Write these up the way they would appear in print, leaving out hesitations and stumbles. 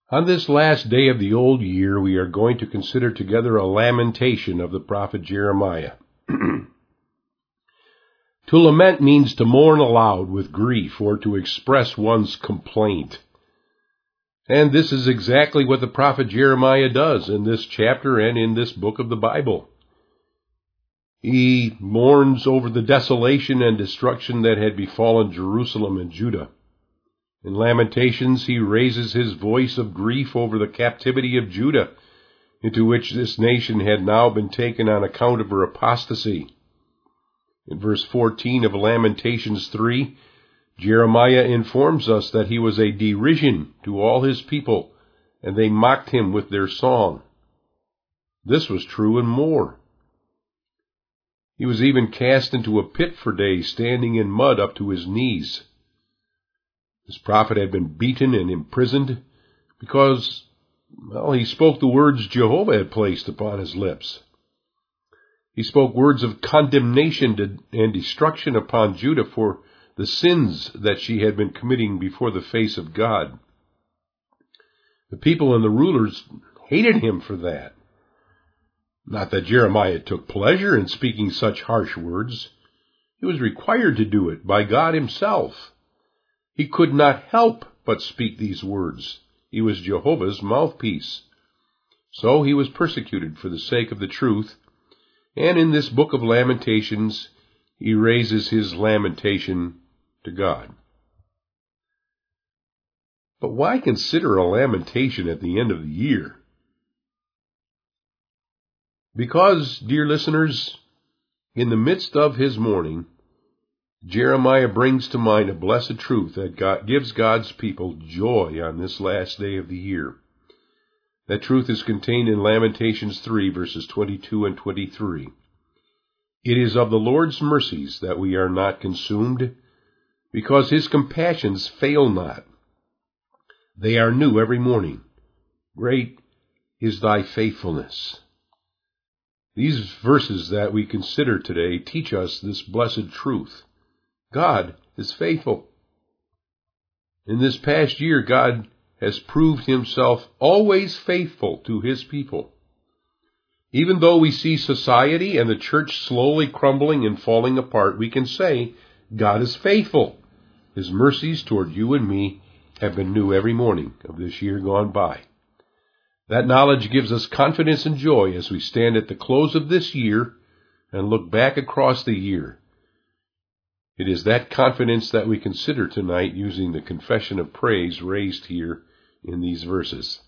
On this last day of the old year, we are going to consider together a lamentation of the prophet Jeremiah. To lament means to mourn aloud with grief or to express one's complaint. And this is exactly what the prophet Jeremiah does in this chapter and in this book of the Bible. He mourns over the desolation and destruction that had befallen Jerusalem and Judah. In Lamentations, he raises his voice of grief over the captivity of Judah, into which this nation had now been taken on account of her apostasy. In verse 14 of Lamentations 3, Jeremiah informs us that he was a derision to all his people, and they mocked him with their song. This was true and more. He was even cast into a pit for days, standing in mud up to his knees. This prophet had been beaten and imprisoned because, he spoke the words Jehovah had placed upon his lips. He spoke words of condemnation and destruction upon Judah for the sins that she had been committing before the face of God. The people and the rulers hated him for that. Not that Jeremiah took pleasure in speaking such harsh words. He was required to do it by God himself. He could not help but speak these words. He was Jehovah's mouthpiece. So he was persecuted for the sake of the truth, and in this book of Lamentations, he raises his lamentation to God. But why consider a lamentation at the end of the year? Because, dear listeners, in the midst of his mourning, Jeremiah brings to mind a blessed truth that gives God's people joy on this last day of the year. That truth is contained in Lamentations 3, verses 22 and 23. It is of the Lord's mercies that we are not consumed, because his compassions fail not. They are new every morning. Great is thy faithfulness. These verses that we consider today teach us this blessed truth. God is faithful. In this past year, God has proved himself always faithful to his people. Even though we see society and the church slowly crumbling and falling apart, we can say God is faithful. His mercies toward you and me have been new every morning of this year gone by. That knowledge gives us confidence and joy as we stand at the close of this year and look back across the year. It is that confidence that we consider tonight using the confession of praise raised here in these verses.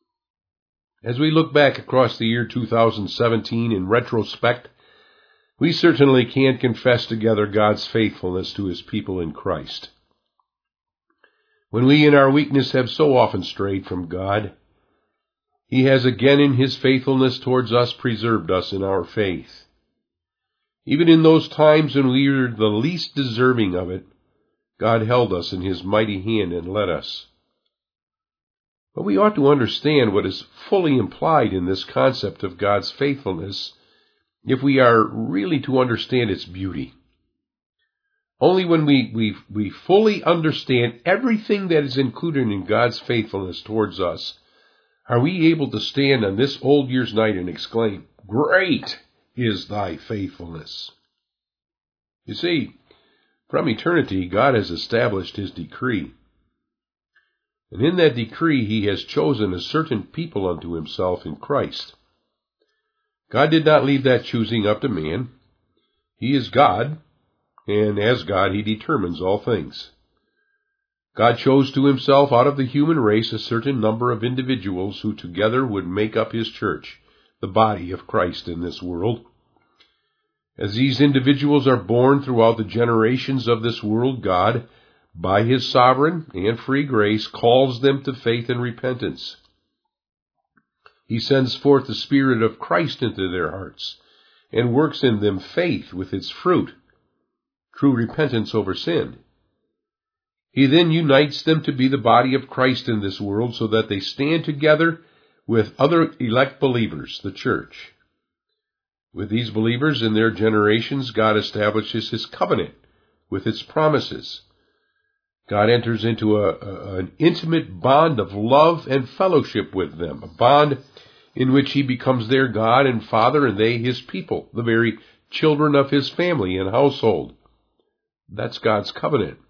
As we look back across the year 2017 in retrospect, we certainly can confess together God's faithfulness to his people in Christ. When we in our weakness have so often strayed from God, he has again in his faithfulness towards us preserved us in our faith. Even in those times when we were the least deserving of it, God held us in his mighty hand and led us. But we ought to understand what is fully implied in this concept of God's faithfulness if we are really to understand its beauty. Only when we fully understand everything that is included in God's faithfulness towards us are we able to stand on this old year's night and exclaim, "Great is thy faithfulness." You see, from eternity, God has established his decree. And in that decree, he has chosen a certain people unto himself in Christ. God did not leave that choosing up to man. He is God, and as God, he determines all things. God chose to himself out of the human race a certain number of individuals who together would make up his church, the body of Christ in this world. As these individuals are born throughout the generations of this world, God, by his sovereign and free grace, calls them to faith and repentance. He sends forth the Spirit of Christ into their hearts and works in them faith with its fruit, true repentance over sin. He then unites them to be the body of Christ in this world so that they stand together with other elect believers, the church. With these believers in their generations, God establishes his covenant with its promises. God enters into an intimate bond of love and fellowship with them, a bond in which he becomes their God and Father and they his people, the very children of his family and household. That's God's covenant.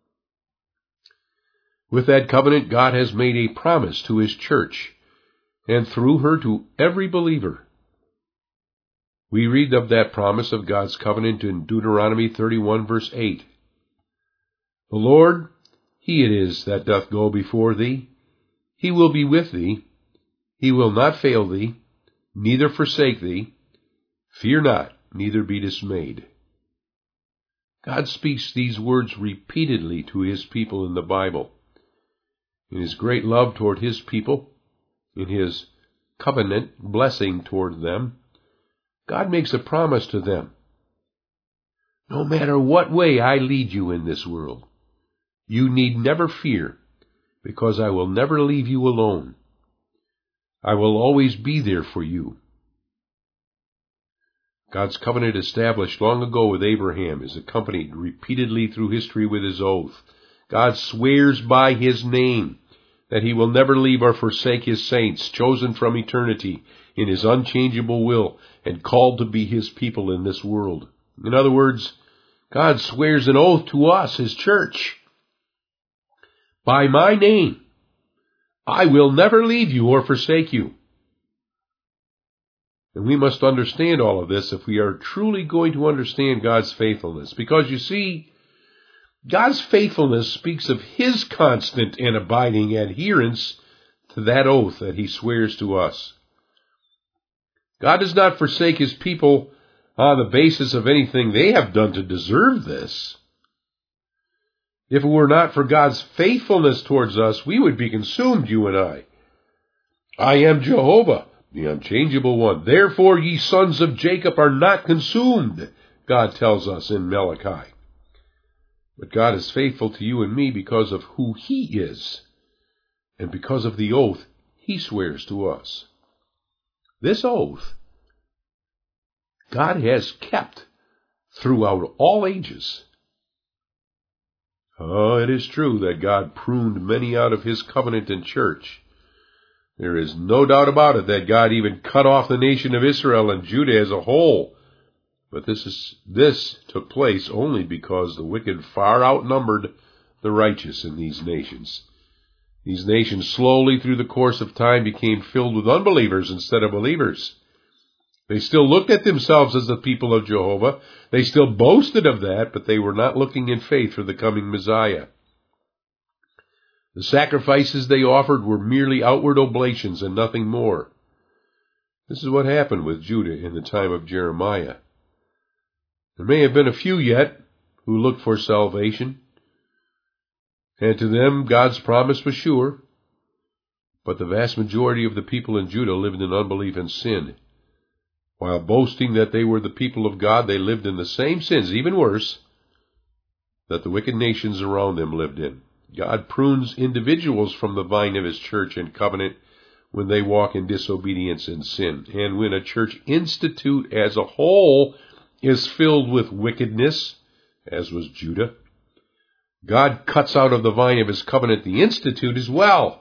With that covenant, God has made a promise to his church, and through her to every believer. We read of that promise of God's covenant in Deuteronomy 31, verse 8. The Lord, he it is that doth go before thee. He will be with thee. He will not fail thee, neither forsake thee. Fear not, neither be dismayed. God speaks these words repeatedly to his people in the Bible. In his great love toward his people, in his covenant blessing toward them, God makes a promise to them. No matter what way I lead you in this world, you need never fear, because I will never leave you alone. I will always be there for you. God's covenant established long ago with Abraham is accompanied repeatedly through history with his oath. God swears by his name that he will never leave or forsake his saints, chosen from eternity in his unchangeable will and called to be his people in this world. In other words, God swears an oath to us, his church. By my name, I will never leave you or forsake you. And we must understand all of this if we are truly going to understand God's faithfulness. Because you see, God's faithfulness speaks of his constant and abiding adherence to that oath that he swears to us. God does not forsake his people on the basis of anything they have done to deserve this. If it were not for God's faithfulness towards us, we would be consumed, you and I. I am Jehovah, the unchangeable one. Therefore ye sons of Jacob are not consumed, God tells us in Malachi. But God is faithful to you and me because of who he is, and because of the oath he swears to us. This oath God has kept throughout all ages. Oh, it is true that God pruned many out of his covenant and church. There is no doubt about it that God even cut off the nation of Israel and Judah as a whole. But this took place only because the wicked far outnumbered the righteous in these nations. These nations slowly through the course of time became filled with unbelievers instead of believers. They still looked at themselves as the people of Jehovah. They still boasted of that, but they were not looking in faith for the coming Messiah. The sacrifices they offered were merely outward oblations and nothing more. This is what happened with Judah in the time of Jeremiah. There may have been a few yet who looked for salvation, and to them God's promise was sure, but the vast majority of the people in Judah lived in unbelief and sin. While boasting that they were the people of God, they lived in the same sins, even worse, that the wicked nations around them lived in. God prunes individuals from the vine of his church and covenant when they walk in disobedience and sin. And when a church institute as a whole is filled with wickedness, as was Judah, God cuts out of the vine of his covenant the institute as well.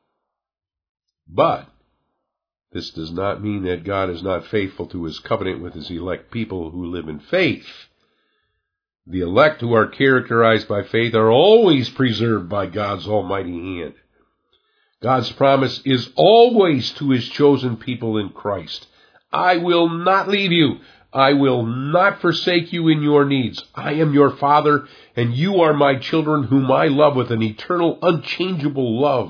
But this does not mean that God is not faithful to his covenant with his elect people who live in faith. The elect who are characterized by faith are always preserved by God's almighty hand. God's promise is always to his chosen people in Christ. I will not leave you. I will not forsake you in your needs. I am your Father, and you are my children whom I love with an eternal, unchangeable love.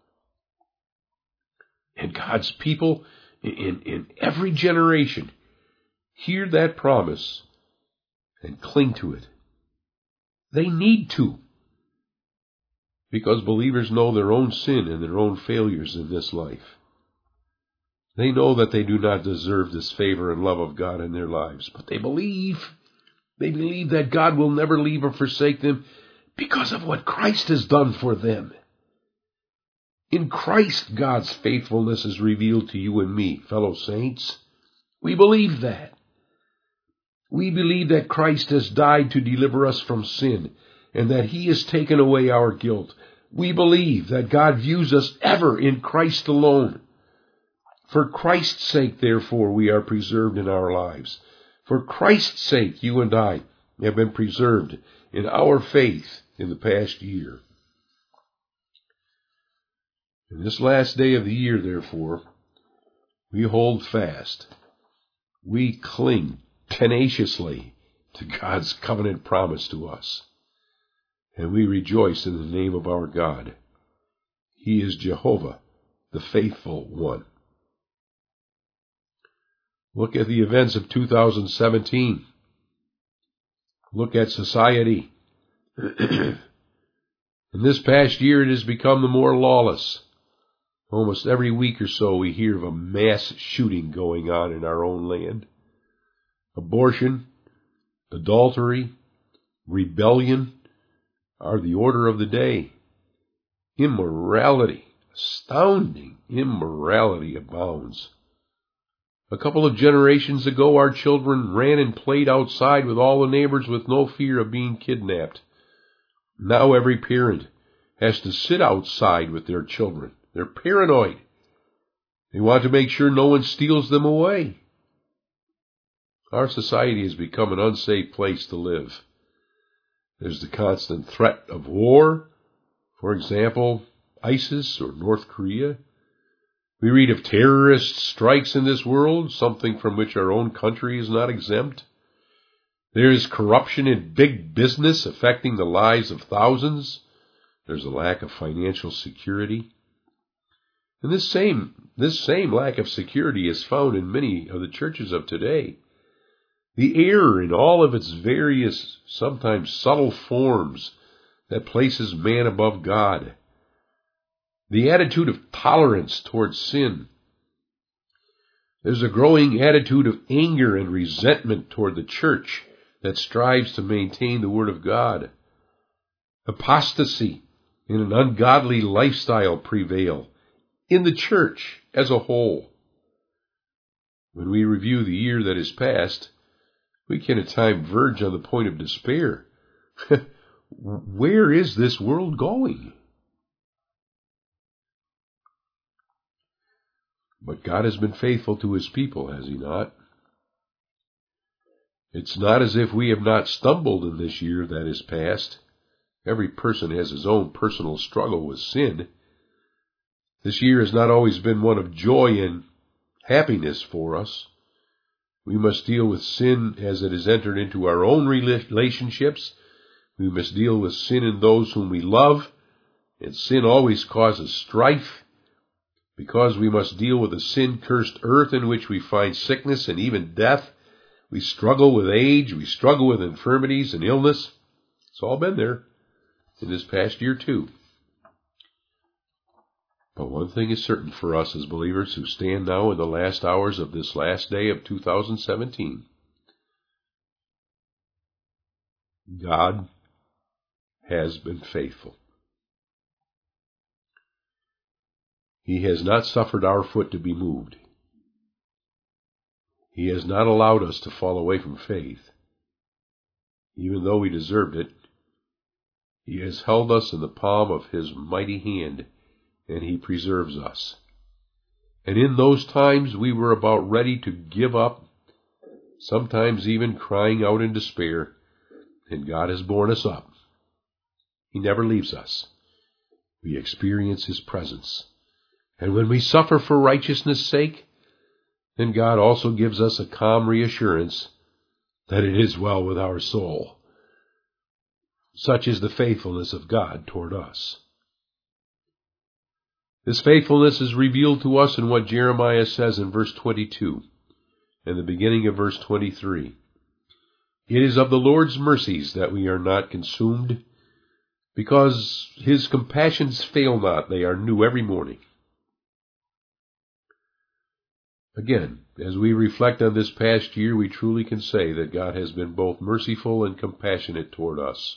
And God's people in every generation hear that promise and cling to it. They need to, because believers know their own sin and their own failures in this life. They know that they do not deserve this favor and love of God in their lives, but they believe. They believe that God will never leave or forsake them because of what Christ has done for them. In Christ, God's faithfulness is revealed to you and me, fellow saints. We believe that. We believe that Christ has died to deliver us from sin and that he has taken away our guilt. We believe that God views us ever in Christ alone. For Christ's sake, therefore, we are preserved in our lives. For Christ's sake, you and I have been preserved in our faith in the past year. In this last day of the year, therefore, we hold fast. We cling tenaciously to God's covenant promise to us. And we rejoice in the name of our God. He is Jehovah, the faithful one. Look at the events of 2017. Look at society. In this past year, it has become the more lawless. Almost every week or so, we hear of a mass shooting going on in our own land. Abortion, adultery, rebellion are the order of the day. Immorality, astounding immorality abounds. A couple of generations ago, our children ran and played outside with all the neighbors with no fear of being kidnapped. Now every parent has to sit outside with their children. They're paranoid. They want to make sure no one steals them away. Our society has become an unsafe place to live. There's the constant threat of war, for example, ISIS or North Korea. We read of terrorist strikes in this world, something from which our own country is not exempt. There is corruption in big business affecting the lives of thousands. There's a lack of financial security. And this same lack of security is found in many of the churches of today. The error in all of its various, sometimes subtle forms that places man above God. The attitude of tolerance towards sin. There's a growing attitude of anger and resentment toward the church that strives to maintain the Word of God. Apostasy and an ungodly lifestyle prevail in the church as a whole. When we review the year that is past, we can at times verge on the point of despair. Where is this world going? But God has been faithful to his people, has he not? It's not as if we have not stumbled in this year that is past. Every person has his own personal struggle with sin. This year has not always been one of joy and happiness for us. We must deal with sin as it has entered into our own relationships. We must deal with sin in those whom we love. And sin always causes strife, because we must deal with a sin-cursed earth in which we find sickness and even death. We struggle with age. We struggle with infirmities and illness. It's all been there in this past year too. But one thing is certain for us as believers who stand now in the last hours of this last day of 2017. God has been faithful. He has not suffered our foot to be moved. He has not allowed us to fall away from faith. Even though we deserved it, he has held us in the palm of his mighty hand, and he preserves us. And in those times we were about ready to give up, sometimes even crying out in despair, and God has borne us up. He never leaves us. We experience his presence. And when we suffer for righteousness' sake, then God also gives us a calm reassurance that it is well with our soul. Such is the faithfulness of God toward us. This faithfulness is revealed to us in what Jeremiah says in verse 22 and the beginning of verse 23. It is of the Lord's mercies that we are not consumed, because his compassions fail not, they are new every morning. Again, as we reflect on this past year, we truly can say that God has been both merciful and compassionate toward us.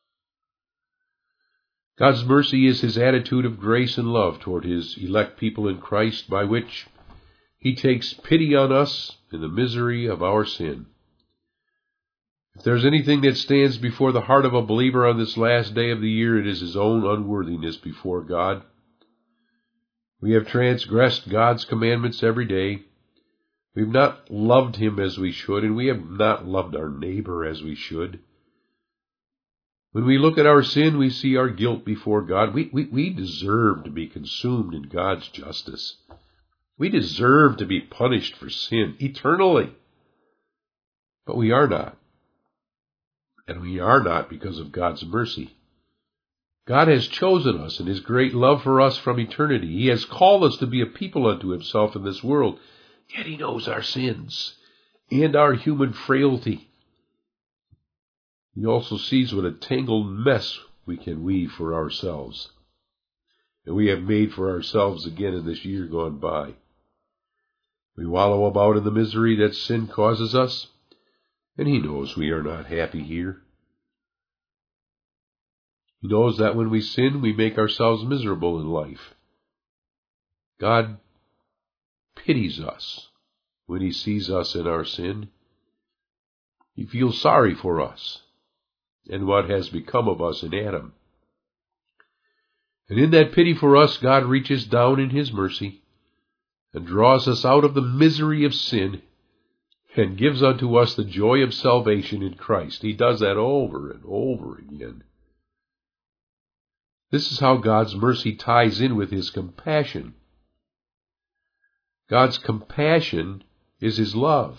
God's mercy is his attitude of grace and love toward his elect people in Christ, by which he takes pity on us in the misery of our sin. If there's anything that stands before the heart of a believer on this last day of the year, it is his own unworthiness before God. We have transgressed God's commandments every day. We've not loved Him as we should, and we have not loved our neighbor as we should. When we look at our sin, we see our guilt before God. We deserve to be consumed in God's justice. We deserve to be punished for sin eternally. But we are not. And we are not because of God's mercy. God has chosen us in His great love for us from eternity. He has called us to be a people unto Himself in this world. Yet He knows our sins and our human frailty. He also sees what a tangled mess we can weave for ourselves. And we have made for ourselves again in this year gone by. We wallow about in the misery that sin causes us, and He knows we are not happy here. He knows that when we sin, we make ourselves miserable in life. God pities us when He sees us in our sin. He feels sorry for us and what has become of us in Adam. And in that pity for us, God reaches down in His mercy and draws us out of the misery of sin and gives unto us the joy of salvation in Christ. He does that over and over again. This is how God's mercy ties in with His compassion. God's compassion is His love.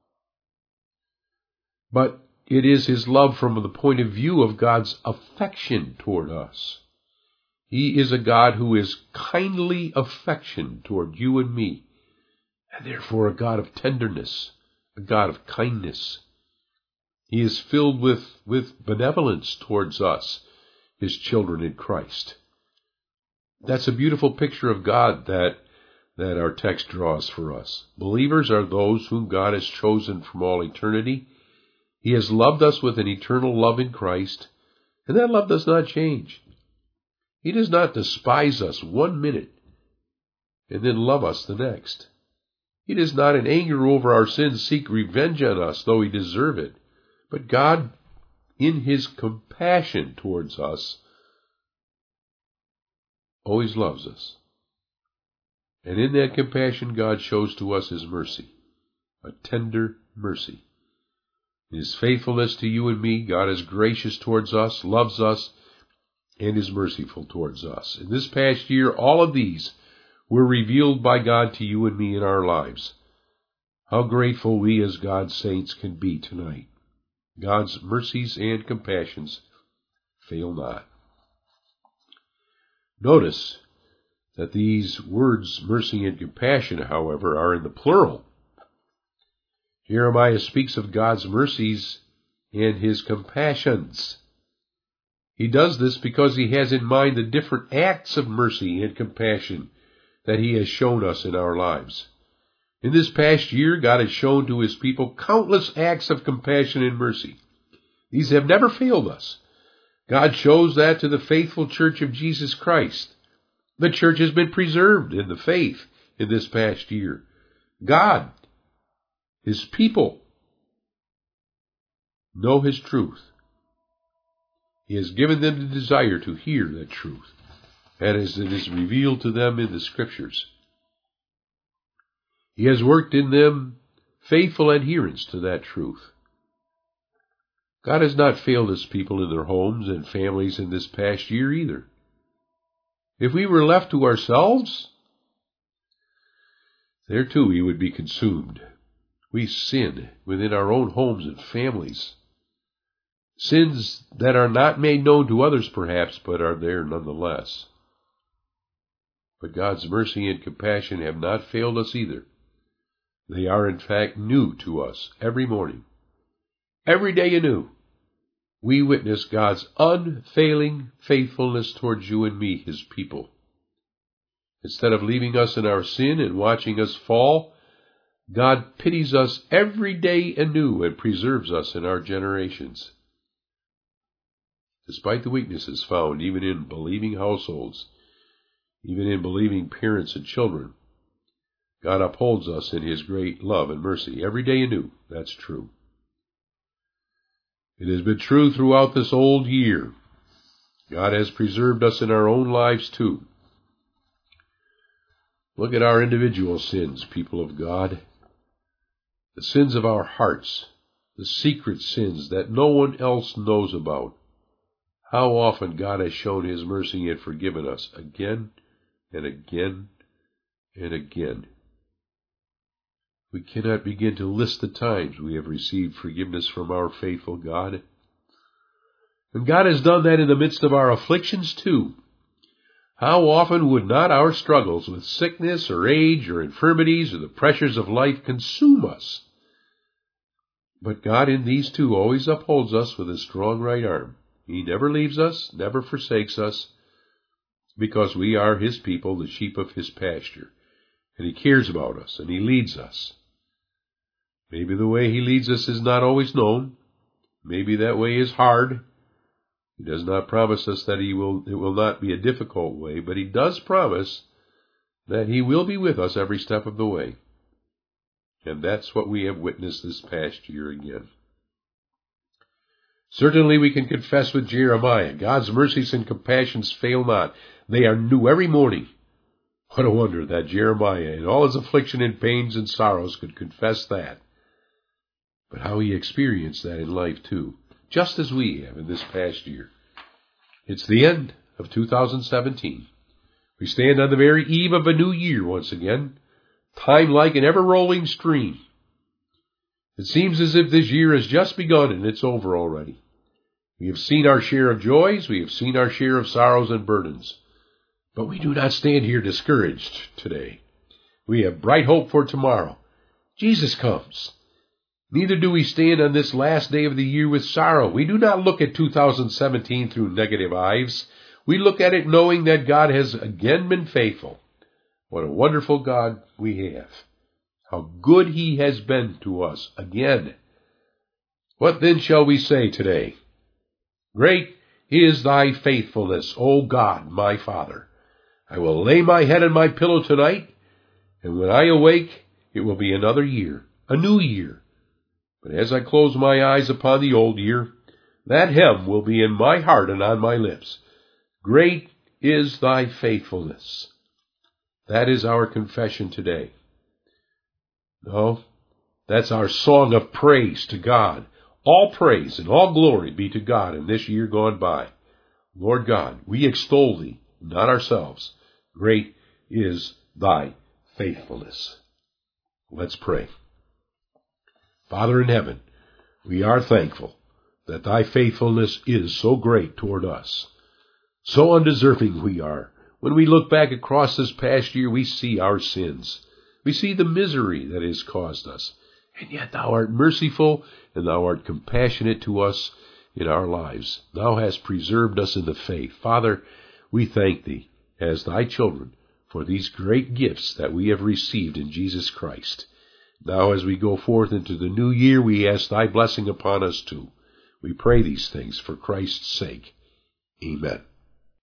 But it is His love from the point of view of God's affection toward us. He is a God who is kindly affection toward you and me, and therefore a God of tenderness, a God of kindness. He is filled with benevolence towards us, His children in Christ. That's a beautiful picture of God that our text draws for us. Believers are those whom God has chosen from all eternity. He has loved us with an eternal love in Christ, and that love does not change. He does not despise us 1 minute and then love us the next. He does not in anger over our sins seek revenge on us, though we deserve it. But God, in His compassion towards us, always loves us. And in that compassion, God shows to us His mercy, a tender mercy. In His faithfulness to you and me, God is gracious towards us, loves us, and is merciful towards us. In this past year, all of these were revealed by God to you and me in our lives. How grateful we as God's saints can be tonight. God's mercies and compassions fail not. Notice that these words, mercy and compassion, however, are in the plural. Jeremiah speaks of God's mercies and His compassions. He does this because he has in mind the different acts of mercy and compassion that He has shown us in our lives. In this past year, God has shown to His people countless acts of compassion and mercy. These have never failed us. God shows that to the faithful church of Jesus Christ. The church has been preserved in the faith in this past year. God, His people, know His truth. He has given them the desire to hear that truth, and as it is revealed to them in the Scriptures. He has worked in them faithful adherence to that truth. God has not failed His people in their homes and families in this past year either. If we were left to ourselves, there too we would be consumed. We sin within our own homes and families. Sins that are not made known to others perhaps, but are there nonetheless. But God's mercy and compassion have not failed us either. They are in fact new to us every morning. Every day anew, we witness God's unfailing faithfulness towards you and me, His people. Instead of leaving us in our sin and watching us fall, God pities us every day anew and preserves us in our generations. Despite the weaknesses found even in believing households, even in believing parents and children, God upholds us in His great love and mercy every day anew. That's true. It has been true throughout this old year. God has preserved us in our own lives too. Look at our individual sins, people of God. The sins of our hearts, the secret sins that no one else knows about. How often God has shown His mercy and forgiven us again and again and again. We cannot begin to list the times we have received forgiveness from our faithful God. And God has done that in the midst of our afflictions too. How often would not our struggles with sickness or age or infirmities or the pressures of life consume us? But God in these too always upholds us with His strong right arm. He never leaves us, never forsakes us, because we are His people, the sheep of His pasture. And He cares about us, and He leads us. Maybe the way He leads us is not always known. Maybe that way is hard. He does not promise us that it will not be a difficult way, but He does promise that He will be with us every step of the way. And that's what we have witnessed this past year again. Certainly we can confess with Jeremiah, God's mercies and compassions fail not. They are new every morning. What a wonder that Jeremiah, in all his affliction and pains and sorrows, could confess that. But how he experienced that in life too, just as we have in this past year. It's the end of 2017. We stand on the very eve of a new year once again, time like an ever-rolling stream. It seems as if this year has just begun and it's over already. We have seen our share of joys, we have seen our share of sorrows and burdens. But we do not stand here discouraged today. We have bright hope for tomorrow. Jesus comes. Neither do we stand on this last day of the year with sorrow. We do not look at 2017 through negative eyes. We look at it knowing that God has again been faithful. What a wonderful God we have. How good He has been to us again. What then shall we say today? Great is Thy faithfulness, O God, my Father. I will lay my head on my pillow tonight, and when I awake, it will be another year, a new year. But as I close my eyes upon the old year, that hymn will be in my heart and on my lips. Great is Thy faithfulness. That is our confession today. No, that's our song of praise to God. All praise and all glory be to God in this year gone by. Lord God, we extol Thee, not ourselves. Great is Thy faithfulness. Let's pray. Father in heaven, we are thankful that Thy faithfulness is so great toward us. So undeserving we are. When we look back across this past year, we see our sins. We see the misery that has caused us. And yet Thou art merciful, and Thou art compassionate to us in our lives. Thou hast preserved us in the faith. Father, we thank Thee as Thy children for these great gifts that we have received in Jesus Christ. Now as we go forth into the new year, we ask Thy blessing upon us too. We pray these things for Christ's sake. Amen.